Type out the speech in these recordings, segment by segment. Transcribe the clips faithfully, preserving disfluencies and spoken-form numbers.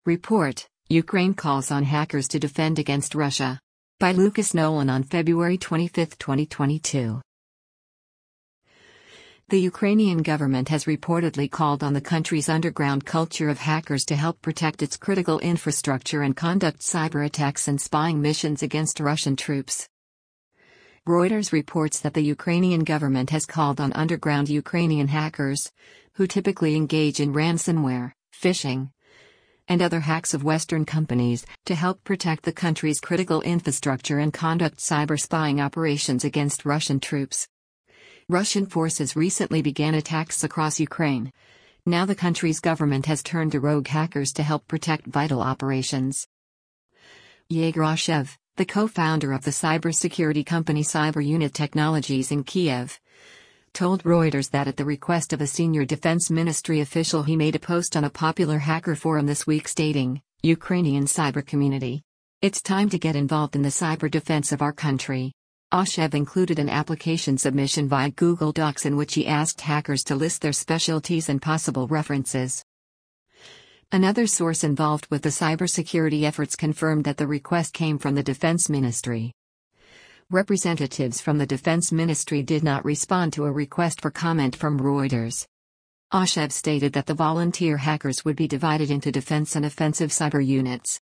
Report: Ukraine calls on hackers to defend against Russia. By Lucas Nolan on February twenty-fifth, twenty twenty-two. The Ukrainian government has reportedly called on the country's underground culture of hackers to help protect its critical infrastructure and conduct cyber attacks and spying missions against Russian troops. Reuters reports that the Ukrainian government has called on underground Ukrainian hackers, who typically engage in ransomware, phishing, and other hacks of Western companies, to help protect the country's critical infrastructure and conduct cyber spying operations against Russian troops. Russian forces recently began attacks across Ukraine. Now the country's government has turned to rogue hackers to help protect vital operations. Yegor Oshev, the co-founder of the cybersecurity company CyberUnit Technologies in Kiev, told Reuters that at the request of a senior defense ministry official he made a post on a popular hacker forum this week stating, "Ukrainian cyber community. It's time to get involved in the cyber defense of our country." Oshev included an application submission via Google Docs in which he asked hackers to list their specialties and possible references. Another source involved with the cybersecurity efforts confirmed that the request came from the Defense Ministry. Representatives from the Defense Ministry did not respond to a request for comment from Reuters. Oshev stated that the volunteer hackers would be divided into defense and offensive cyber units.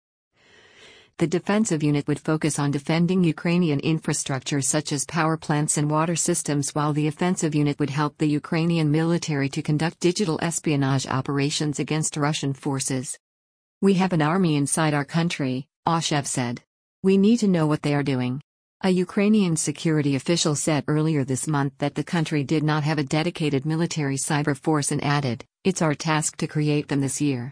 The defensive unit would focus on defending Ukrainian infrastructure such as power plants and water systems, while the offensive unit would help the Ukrainian military to conduct digital espionage operations against Russian forces. "We have an army inside our country," Oshev said. "We need to know what they are doing." A Ukrainian security official said earlier this month that the country did not have a dedicated military cyber force and added, "It's our task to create them this year."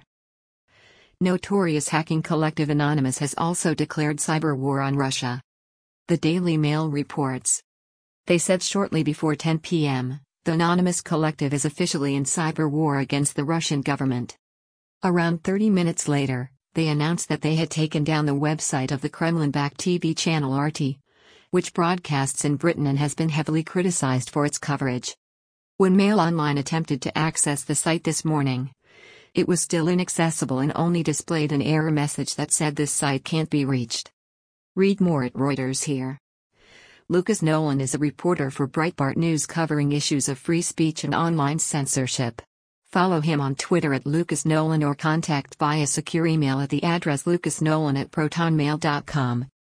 Notorious hacking collective Anonymous has also declared cyber war on Russia. The Daily Mail reports. They said shortly before ten p m, the Anonymous collective is officially in cyber war against the Russian government. Around thirty minutes later, they announced that they had taken down the website of the Kremlin-backed T V channel R T, which broadcasts in Britain and has been heavily criticized for its coverage. When Mail Online attempted to access the site this morning, it was still inaccessible and only displayed an error message that said this site can't be reached. Read more at Reuters here. Lucas Nolan is a reporter for Breitbart News covering issues of free speech and online censorship. Follow him on Twitter at Lucas Nolan or contact via secure email at the address lucasnolan at protonmail dot com.